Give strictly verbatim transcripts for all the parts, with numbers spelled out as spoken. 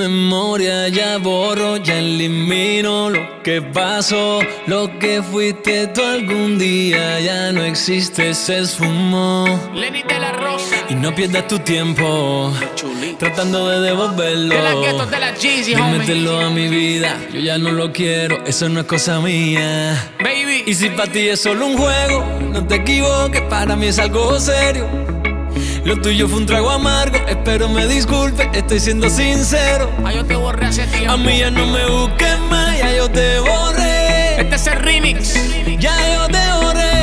memoria ya borro, ya elimino lo que pasó. Lo que fuiste tú algún día ya no existe, se esfumó. Lenny de la Rosa. Y no pierdas tu tiempo tratando de devolverlo. De las Ghettos de la Jeezy, de homie. meterlo a mi vida, yo ya no lo quiero, eso no es cosa mía. Baby. Y si para ti es solo un juego, no te equivoques, para mí es algo serio. Lo tuyo fue un trago amargo, espero me disculpe, estoy siendo sincero. Ah, yo te borré hace tiempo. A mí ya no me busques más, ya yo te borré. Este es el remix. Ya yo te borré.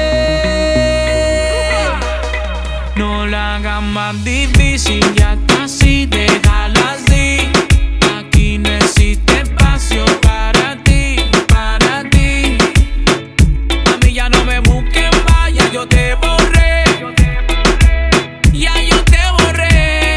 No la hagas más difícil, ya casi déjalo así. Aquí no existe espacio para ti, para ti. A mí ya no me busques más, ya yo te borré. Ya yo te borré.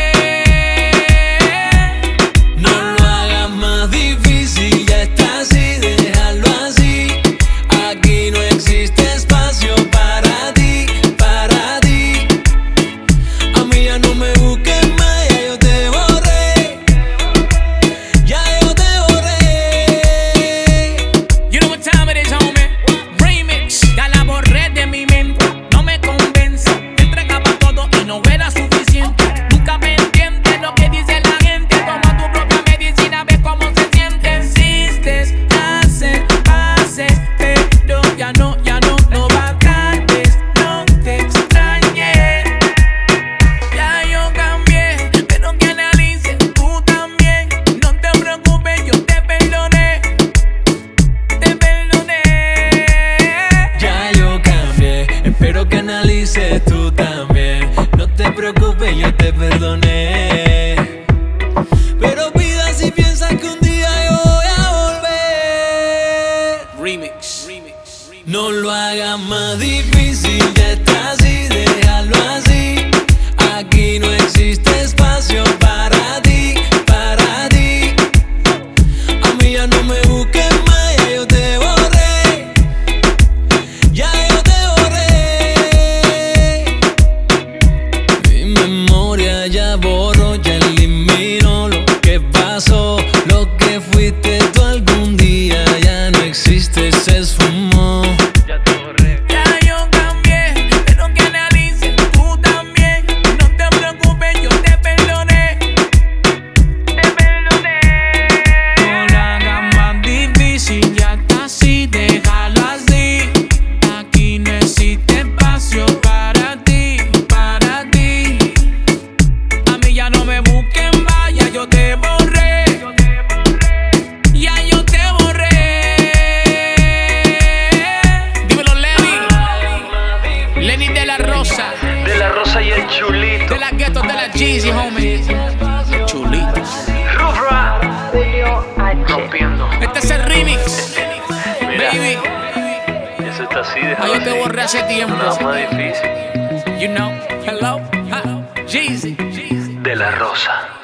No lo hagas más difícil, ya está así, déjalo así. Aquí no existe espacio para ti, para ti. A mí ya no me busques más, ya yo te borré. Ya yo te borré. You know what time it is, homie. Remix. Ya la borré de mi mente. No me convence. Entregaba todo y no era suficiente. Nunca me entiendes lo que dice la gente. Toma tu propia medicina, ves cómo se siente. Insistes, haces, haces, pero ya no, ya no, no bastantes. No te extrañé. Ya yo cambié, pero que analices tú también. No te preocupes, yo te perdoné. Te perdoné. Ya yo cambié, espero que analices tú también. No te preocupes, yo te perdoné. Pero pida si piensas que un día yo voy a volver. Remix. No lo hagas más difícil, ya está así, déjalo así. Aquí no existe espacio para ti, para ti. A mí ya no me busques más, ya yo te borré. Ya yo te borré. Mi memoria ya borro, ya elimino lo que pasó. Lo que fuiste tú algún día ya no existe, se esfumó. Ya yo cambié, pero que analices tú también. No te preocupes, yo te perdoné. Te perdoné. No la hagas más difícil, ya está así, déjalo así. Aquí no existe espacio para ti, para ti. A mí ya no me busques más, ya yo te borré. Ya yo te borré. Dímelo, Lenny. Lenny de la Rosa. De la Rosa y el Chulito. De las Ghettos de la Jeezy, homie. Chulitos. Rufra. Rompiendo. Este es el remix. Mira, Baby. eso está así, Ah, déjalo yo te así. borré hace tiempo. Nada más difícil. You know. Hello. Ha. Jeezy. De la Rosa.